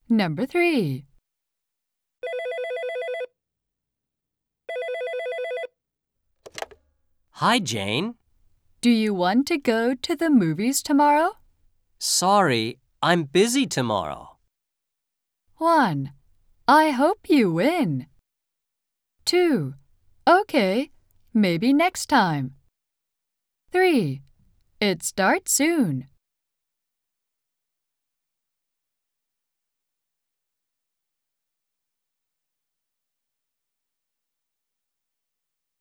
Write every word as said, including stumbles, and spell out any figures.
Number three. Hi, Jane. Do you want to go to the movies tomorrow? Sorry, I'm busy tomorrow. one. I hope you win. two. Okay, maybe next time. three. It starts soon.